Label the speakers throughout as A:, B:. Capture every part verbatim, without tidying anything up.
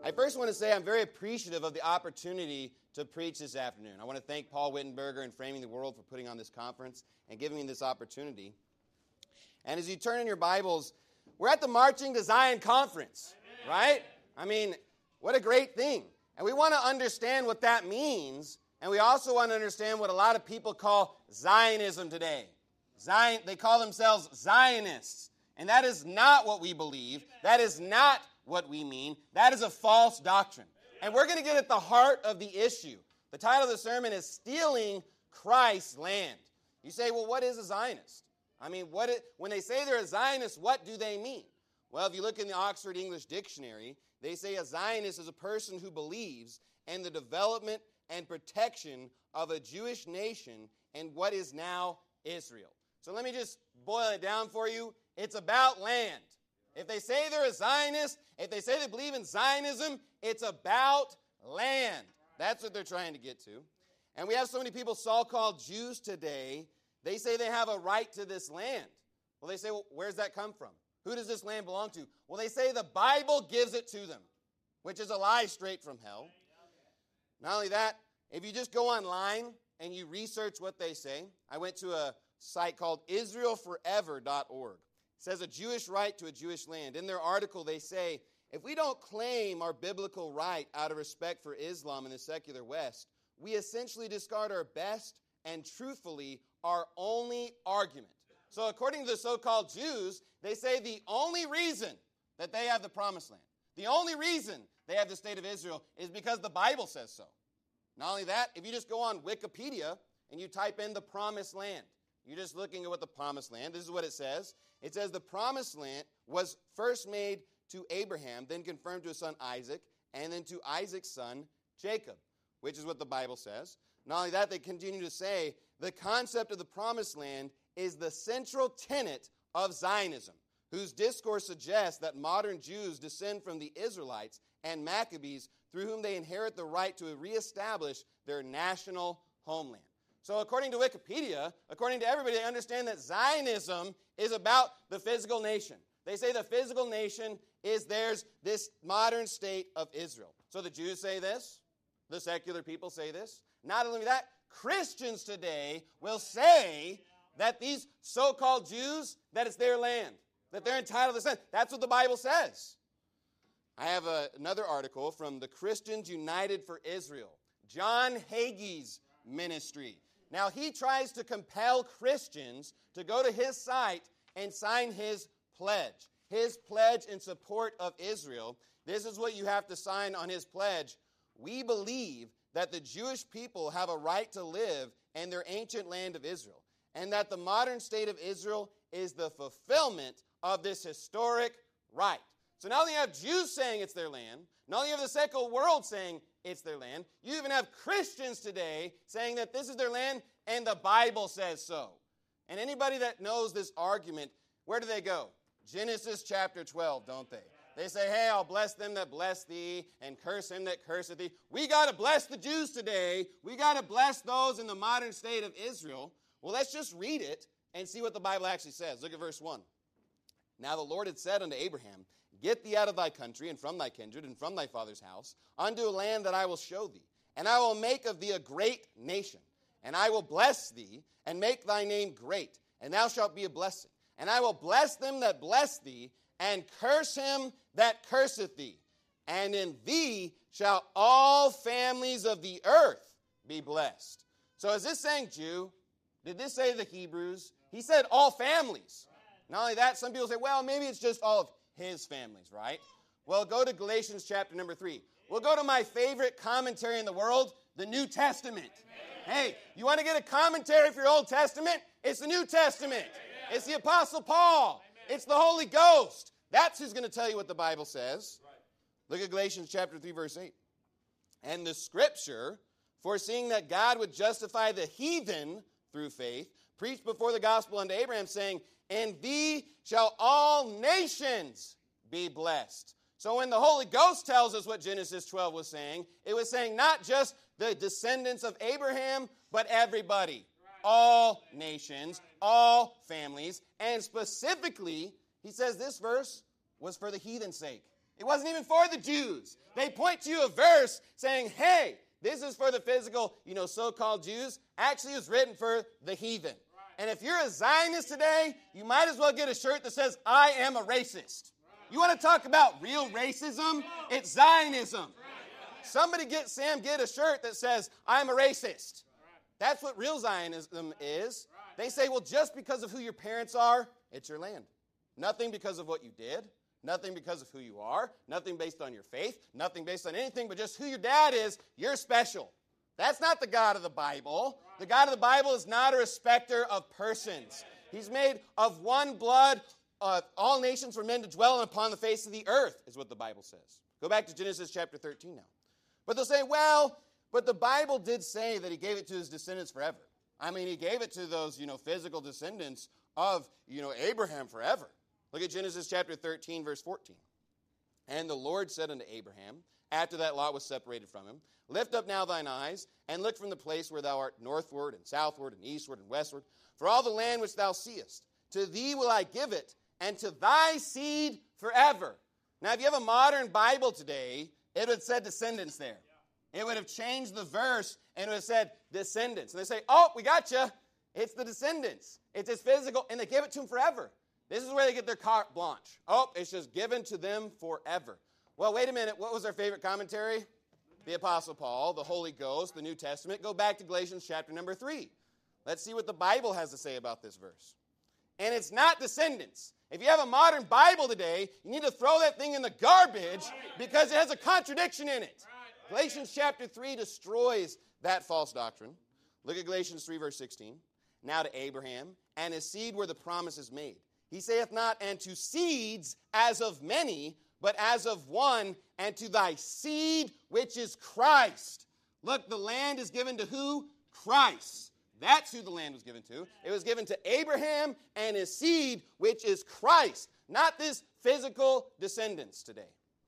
A: I first want to say I'm very appreciative of the opportunity to preach this afternoon. I want to thank Paul Wittenberger and Framing the World for putting on this conference and giving me this opportunity. And as you turn in your Bibles, we're at the Marching to Zion Conference, right? I mean, what a great thing. And we want to understand what that means, and we also want to understand what a lot of people call Zionism today. Zion, they call themselves Zionists, and that is not what we believe. That is not what we mean. That is a false doctrine. And we're going to get at the heart of the issue. The title of the sermon is Stealing Christ's Land. You say, well, what is a Zionist? I mean, what it, when they say they're a Zionist, what do they mean? Well, if you look in the Oxford English Dictionary, they say a Zionist is a person who believes in the development and protection of a Jewish nation and what is now Israel. So let me just boil it down for you. It's about land. If they say they're a Zionist, if they say they believe in Zionism, it's about land. That's what they're trying to get to. And we have so many people, so-called Jews today, they say they have a right to this land. Well, they say, well, where's that come from? Who does this land belong to? Well, they say the Bible gives it to them, which is a lie straight from hell. Not only that, if you just go online and you research what they say, I went to a site called Israel Forever dot org. It says a Jewish right to a Jewish land. In their article, they say, if we don't claim our biblical right out of respect for Islam in the secular West, we essentially discard our best and truthfully our only argument. So according to the so-called Jews, they say the only reason that they have the promised land, the only reason they have the state of Israel is because the Bible says so. Not only that, if you just go on Wikipedia and you type in the promised land, you're just looking at what the promised land, this is what it says. It says the promised land was first made to Abraham, then confirmed to his son Isaac, and then to Isaac's son Jacob, which is what the Bible says. Not only that, they continue to say the concept of the promised land is the central tenet of Zionism, whose discourse suggests that modern Jews descend from the Israelites and Maccabees, through whom they inherit the right to reestablish their national homeland. So according to Wikipedia, according to everybody, they understand that Zionism is about the physical nation. They say the physical nation is theirs, this modern state of Israel. So the Jews say this, the secular people say this. Not only that, Christians today will say that these so-called Jews, that it's their land, that they're entitled to land. That's what the Bible says. I have a, another article from the Christians United for Israel, John Hagee's ministry. Now, he tries to compel Christians to go to his site and sign his pledge, his pledge in support of Israel. This is what you have to sign on his pledge. We believe that the Jewish people have a right to live in their ancient land of Israel, and that the modern state of Israel is the fulfillment of this historic right. So not only have Jews saying it's their land, not only have the secular world saying it's their land, you even have Christians today saying that this is their land and the Bible says so. And anybody that knows this argument, where do they go? Genesis chapter twelve, don't they? They say, hey, I'll bless them that bless thee and curse him that curseth thee. We got to bless the Jews today. We got to bless those in the modern state of Israel. Well, let's just read it and see what the Bible actually says. Look at verse one. Now the Lord had said unto Abraham, get thee out of thy country and from thy kindred and from thy father's house unto a land that I will show thee. And I will make of thee a great nation. And I will bless thee and make thy name great. And thou shalt be a blessing. And I will bless them that bless thee and curse him that curseth thee. And in thee shall all families of the earth be blessed. So is this saying Jew? Did this say the Hebrews? He said all families. Not only that, some people say, well, maybe it's just all of his families, right? Well, go to Galatians chapter number three. We'll go to my favorite commentary in the world, the New Testament. Amen. Hey, you want to get a commentary for your Old Testament? It's the New Testament. Amen. It's the Apostle Paul. Amen. It's the Holy Ghost. That's who's going to tell you what the Bible says. Right. Look at Galatians chapter three, verse eight. And the Scripture, foreseeing that God would justify the heathen through faith, preached before the gospel unto Abraham, saying, in thee shall all nations be blessed. So when the Holy Ghost tells us what Genesis twelve was saying, it was saying not just the descendants of Abraham, but everybody. Right. All nations, right. All families, and specifically, he says this verse was for the heathen's sake. It wasn't even for the Jews. They point to you a verse saying, hey, this is for the physical, you know, so-called Jews. Actually, it was written for the heathen. And if you're a Zionist today, you might as well get a shirt that says, I am a racist. You want to talk about real racism? It's Zionism. Somebody get Sam, get a shirt that says, I'm a racist. That's what real Zionism is. They say, well, just because of who your parents are, it's your land. Nothing because of what you did. Nothing because of who you are. Nothing based on your faith. Nothing based on anything but just who your dad is. You're special. That's not the God of the Bible. The God of the Bible is not a respecter of persons. He's made of one blood. Uh, all nations were men to dwell upon the face of the earth, is what the Bible says. Go back to Genesis chapter thirteen now. But they'll say, well, but the Bible did say that he gave it to his descendants forever. I mean, he gave it to those, you know, physical descendants of, you know, Abraham forever. Look at Genesis chapter thirteen, verse fourteen. And the Lord said unto Abraham, after that Lot was separated from him, lift up now thine eyes, and look from the place where thou art northward, and southward, and eastward, and westward, for all the land which thou seest. To thee will I give it, and to thy seed forever. Now, if you have a modern Bible today, it would have said descendants there. It would have changed the verse, and it would have said descendants. And they say, oh, we got you. It's the descendants. It's his physical, and they give it to him forever. This is where they get their carte blanche. Oh, it's just given to them forever. Well, wait a minute. What was our favorite commentary? The Apostle Paul, the Holy Ghost, the New Testament. Go back to Galatians chapter number three. Let's see what the Bible has to say about this verse. And it's not descendants. If you have a modern Bible today, you need to throw that thing in the garbage because it has a contradiction in it. Galatians chapter three destroys that false doctrine. Look at Galatians three, verse sixteen. Now to Abraham, and his seed were the promises made. He saith not, and to seeds as of many, but as of one, and to thy seed, which is Christ. Look, the land is given to who? Christ. That's who the land was given to. It was given to Abraham and his seed, which is Christ, not this physical descendants today.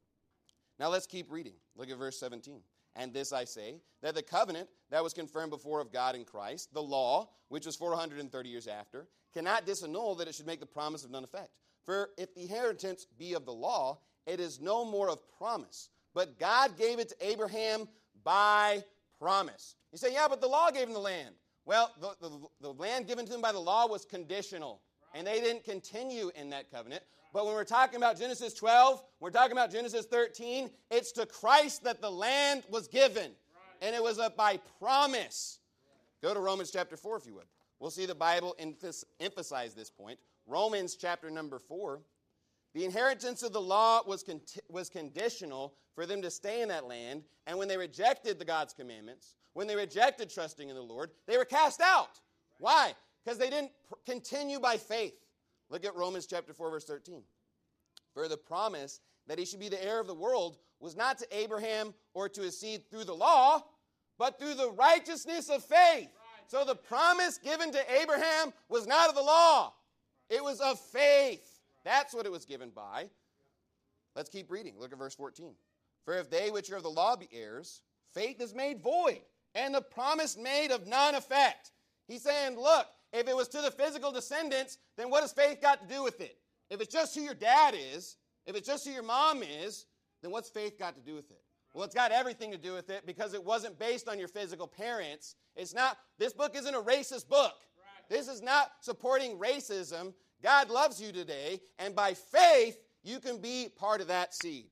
A: Now let's keep reading. Look at verse seventeen. And this I say, that the covenant that was confirmed before of God in Christ, the law, which was four hundred thirty years after, cannot disannul that it should make the promise of none effect. For if the inheritance be of the law, it is no more of promise. But God gave it to Abraham by promise. You say, yeah, but the law gave him the land. Well, the, the, the land given to them by the law was conditional, and they didn't continue in that covenant. But when we're talking about Genesis twelve, we're talking about Genesis thirteen, it's to Christ that the land was given, and it was a by promise. Go to Romans chapter four, if you would. We'll see the Bible emphasize this point. Romans chapter number four. The inheritance of the law was, con- was conditional for them to stay in that land, and when they rejected the God's commandments, when they rejected trusting in the Lord, they were cast out. Why? Because they didn't pr- continue by faith. Look at Romans chapter four, verse thirteen. For the promise that he should be the heir of the world was not to Abraham or to his seed through the law, but through the righteousness of faith. So the promise given to Abraham was not of the law. It was of faith. That's what it was given by. Let's keep reading. Look at verse fourteen. For if they which are of the law be heirs, faith is made void, and the promise made of none effect. He's saying, look, if it was to the physical descendants, then what has faith got to do with it? If it's just who your dad is, if it's just who your mom is, then what's faith got to do with it? Well, it's got everything to do with it because it wasn't based on your physical parents. It's not, this book isn't a racist book. This is not supporting racism. God loves you today, and by faith, you can be part of that seed.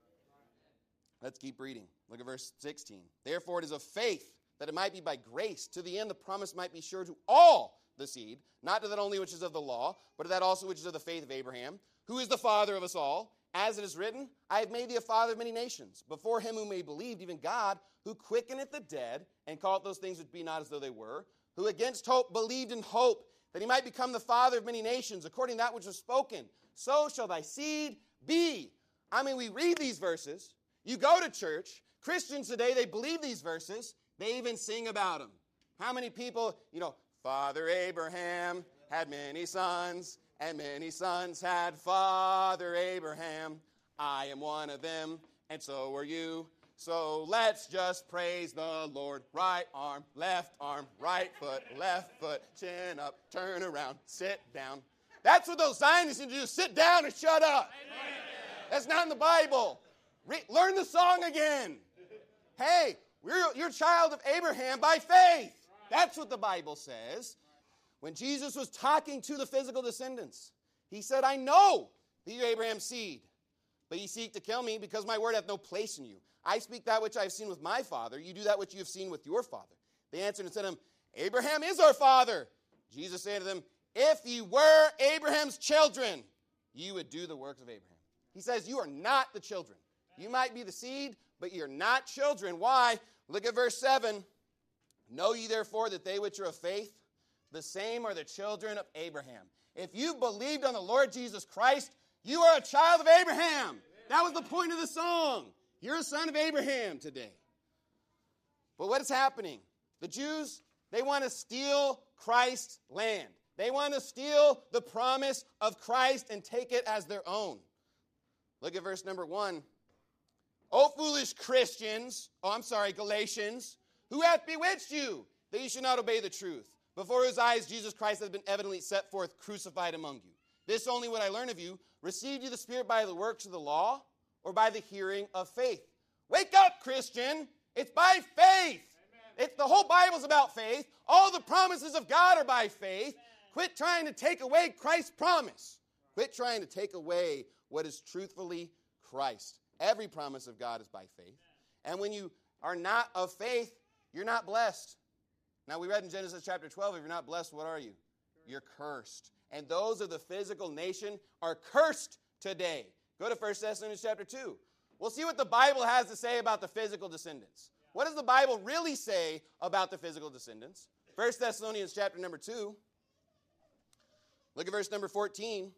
A: Let's keep reading. Look at verse sixteen. Therefore it is of faith, that it might be by grace, to the end the promise might be sure to all the seed, not to that only which is of the law, but to that also which is of the faith of Abraham, who is the father of us all. As it is written, I have made thee a father of many nations, before him whom we believed, even God, who quickeneth the dead, and calleth those things which be not as though they were, who against hope believed in hope, that he might become the father of many nations, according to that which was spoken. So shall thy seed be. I mean, we read these verses. You go to church. Christians today, they believe these verses. They even sing about them. How many people, you know, Father Abraham had many sons, and many sons had Father Abraham. I am one of them, and so are you. So let's just praise the Lord. Right arm, left arm, right foot, left foot, chin up, turn around, sit down. That's what those Zionists need to do, sit down and shut up. Amen. That's not in the Bible. Re- learn the song again. Hey, we're, you're a child of Abraham by faith. That's what the Bible says. When Jesus was talking to the physical descendants, he said, I know that you're Abraham's seed, but ye seek to kill me because my word hath no place in you. I speak that which I have seen with my father. You do that which you have seen with your father. They answered and said to him, Abraham is our father. Jesus said to them, if ye were Abraham's children, you would do the works of Abraham. He says, you are not the children. You might be the seed, but you're not children. Why? Look at verse seven. Know ye therefore that they which are of faith, the same are the children of Abraham. If you've believed on the Lord Jesus Christ, you are a child of Abraham. That was the point of the song. You're a son of Abraham today. But what is happening? The Jews, they want to steal Christ's land. They want to steal the promise of Christ and take it as their own. Look at verse number one. O foolish Christians, oh, I'm sorry, Galatians, who hath bewitched you, that you should not obey the truth, before whose eyes Jesus Christ hath been evidently set forth, crucified among you. This only would I learn of you, received you the Spirit by the works of the law, or by the hearing of faith? Wake up, Christian. It's by faith. It's, the whole Bible's about faith. All the promises of God are by faith. Quit trying to take away Christ's promise. Quit trying to take away what is truthfully Christ. Every promise of God is by faith. And when you are not of faith, you're not blessed. Now, we read in Genesis chapter twelve, if you're not blessed, what are you? You're cursed. And those of the physical nation are cursed today. Go to First Thessalonians chapter two. We'll see what the Bible has to say about the physical descendants. What does the Bible really say about the physical descendants? First Thessalonians chapter number two. Look at verse number fourteen.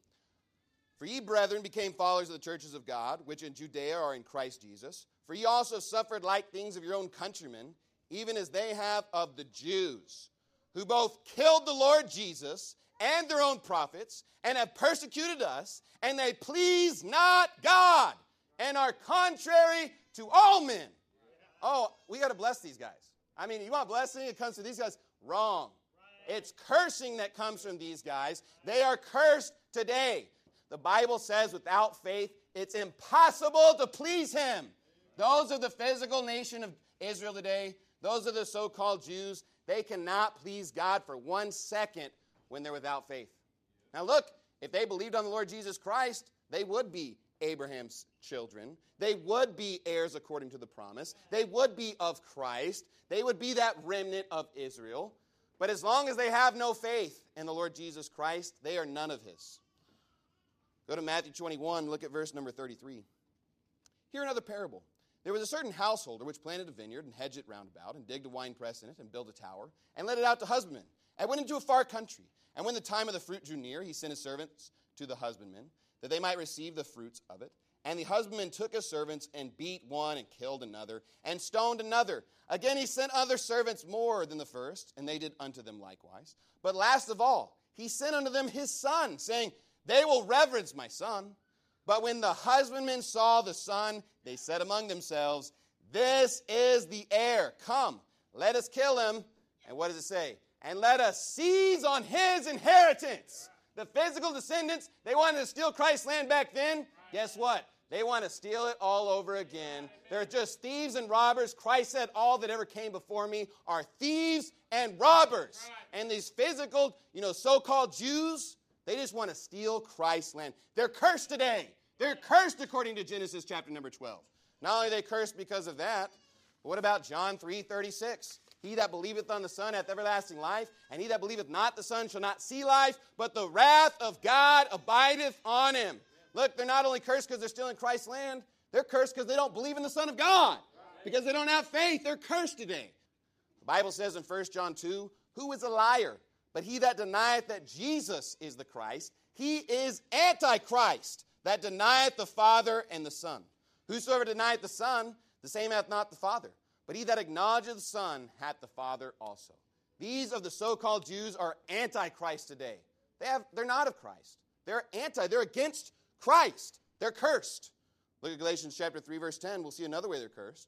A: For ye, brethren, became followers of the churches of God, which in Judea are in Christ Jesus. For ye also suffered like things of your own countrymen, even as they have of the Jews, who both killed the Lord Jesus and their own prophets, and have persecuted us, and they please not God, and are contrary to all men. Oh, we got to bless these guys. I mean, you want blessing? It comes to these guys. Wrong. It's cursing that comes from these guys. They are cursed today. The Bible says without faith, it's impossible to please him. Those of the physical nation of Israel today, those are the so-called Jews, they cannot please God for one second when they're without faith. Now look, if they believed on the Lord Jesus Christ, they would be Abraham's children. They would be heirs according to the promise. They would be of Christ. They would be that remnant of Israel. But as long as they have no faith in the Lord Jesus Christ, they are none of his. Go to Matthew twenty-one, look at verse number thirty-three. Hear another parable. There was a certain householder which planted a vineyard and hedged it round about, and digged a winepress in it, and built a tower, and let it out to husbandmen, and went into a far country. And when the time of the fruit drew near, he sent his servants to the husbandmen, that they might receive the fruits of it. And the husbandman took his servants, and beat one, and killed another, and stoned another. Again he sent other servants more than the first, and they did unto them likewise. But last of all, he sent unto them his son, saying, they will reverence my son. But when the husbandmen saw the son, they said among themselves, this is the heir. Come, let us kill him. And what does it say? And let us seize on his inheritance. The physical descendants, they wanted to steal Christ's land back then. Guess what? They want to steal it all over again. They're just thieves and robbers. Christ said, all that ever came before me are thieves and robbers. And these physical, you know, so-called Jews, they just want to steal Christ's land. They're cursed today. They're cursed according to Genesis chapter number twelve. Not only are they cursed because of that, but what about John three thirty-six? He that believeth on the Son hath everlasting life, and he that believeth not the Son shall not see life, but the wrath of God abideth on him. Look, they're not only cursed because they're stealing Christ's land, they're cursed because they don't believe in the Son of God. Because they don't have faith, they're cursed today. The Bible says in First John two, who is a liar? But he that denieth that Jesus is the Christ, he is Antichrist, that denieth the Father and the Son. Whosoever denieth the Son, the same hath not the Father. But he that acknowledgeth the Son hath the Father also. These of the so-called Jews are Antichrist today. They have, they're not of Christ. They're anti, they're against Christ. They're cursed. Look at Galatians chapter three, verse ten. We'll see another way they're cursed.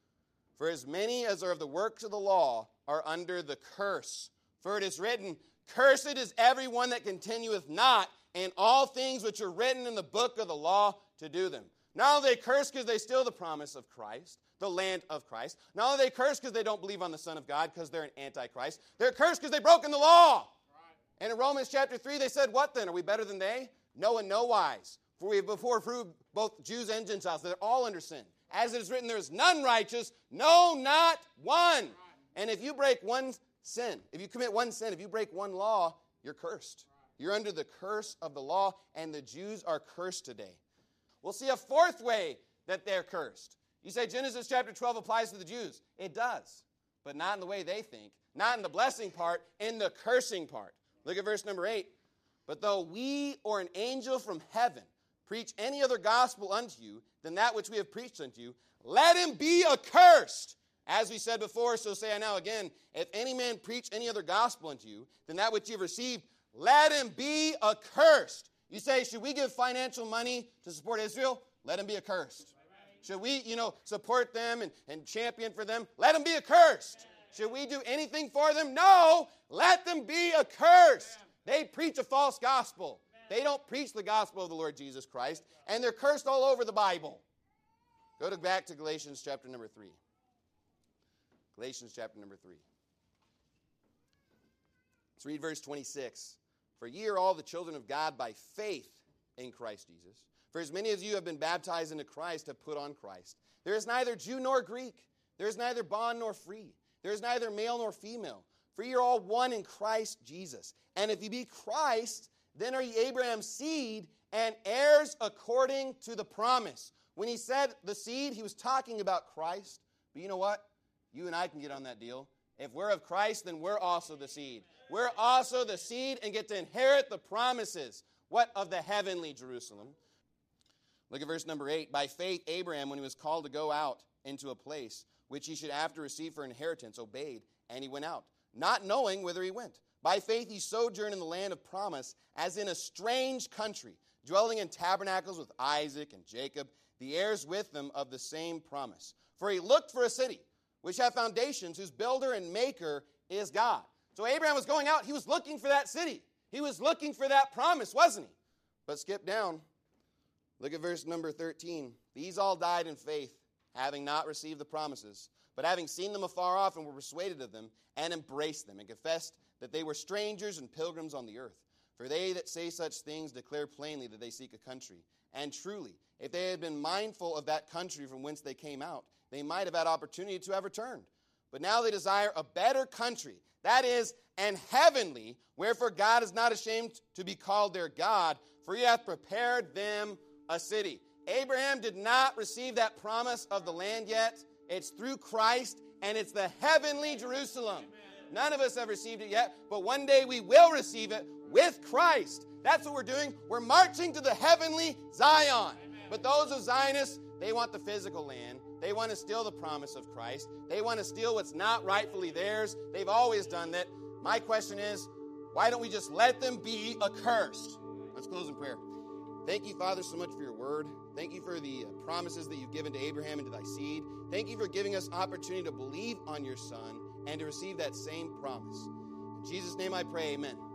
A: For as many as are of the works of the law are under the curse. For it is written, cursed is everyone that continueth not in all things which are written in the book of the law, to do them. Not only are they cursed because they steal the promise of Christ, the land of Christ. Not only are they cursed because they don't believe on the Son of God because they're an antichrist. They're cursed because they've broken the law. Right. And in Romans chapter three, they said, what then? Are we better than they? No, in no wise. For we have before proved both Jews and Gentiles that they're all under sin. As it is written, there is none righteous, no, not one. Right. And if you break one sin, if you commit one sin, if you break one law, you're cursed. Right. You're under the curse of the law, and the Jews are cursed today. We'll see a fourth way that they're cursed. You say Genesis chapter twelve applies to the Jews. It does, but not in the way they think. Not in the blessing part, in the cursing part. Look at verse number eight. But though we or an angel from heaven preach any other gospel unto you than that which we have preached unto you, let him be accursed. As we said before, so say I now again, if any man preach any other gospel unto you than that which you have received, let him be accursed. You say, should we give financial money to support Israel? Let him be accursed. Should we, you know, support them and, and champion for them? Let them be accursed. Should we do anything for them? No, let them be accursed. They preach a false gospel. They don't preach the gospel of the Lord Jesus Christ, and they're cursed all over the Bible. Go to, back to Galatians chapter number three. Galatians chapter number three. Let's read verse twenty-six. For ye are all the children of God by faith in Christ Jesus. For as many of you have been baptized into Christ have put on Christ. There is neither Jew nor Greek. There is neither bond nor free. There is neither male nor female. For ye are all one in Christ Jesus. And if ye be Christ, then are ye Abraham's seed and heirs according to the promise. When he said the seed, he was talking about Christ. But you know what? You and I can get on that deal. If we're of Christ, then we're also the seed. We're also the seed and get to inherit the promises. What? Of the heavenly Jerusalem. Look at verse number eight. By faith, Abraham, when he was called to go out into a place which he should after receive for inheritance, obeyed, and he went out, not knowing whither he went. By faith he sojourned in the land of promise, as in a strange country, dwelling in tabernacles with Isaac and Jacob, the heirs with them of the same promise. For he looked for a city which hath foundations, whose builder and maker is God. So Abraham was going out. He was looking for that city. He was looking for that promise, wasn't he? But skip down. Look at verse number thirteen. These all died in faith, having not received the promises, but having seen them afar off and were persuaded of them, and embraced them, and confessed that they were strangers and pilgrims on the earth. For they that say such things declare plainly that they seek a country. And truly, if they had been mindful of that country from whence they came out, they might have had opportunity to have returned. But now they desire a better country, that is, an heavenly, wherefore God is not ashamed to be called their God, for he hath prepared them a city. Abraham did not receive that promise of the land yet. It's through Christ, and it's the heavenly Jerusalem. Amen. None of us have received it yet, but one day we will receive it with Christ. That's what we're doing. We're marching to the heavenly Zion. Amen. But those of Zionists, they want the physical land. They want to steal the promise of Christ. They want to steal what's not rightfully theirs. They've always done that. My question is, why don't we just let them be accursed? Let's close in prayer. Thank you, Father, so much for your word. Thank you for the promises that you've given to Abraham and to thy seed. Thank you for giving us opportunity to believe on your Son and to receive that same promise. In Jesus' name I pray, amen.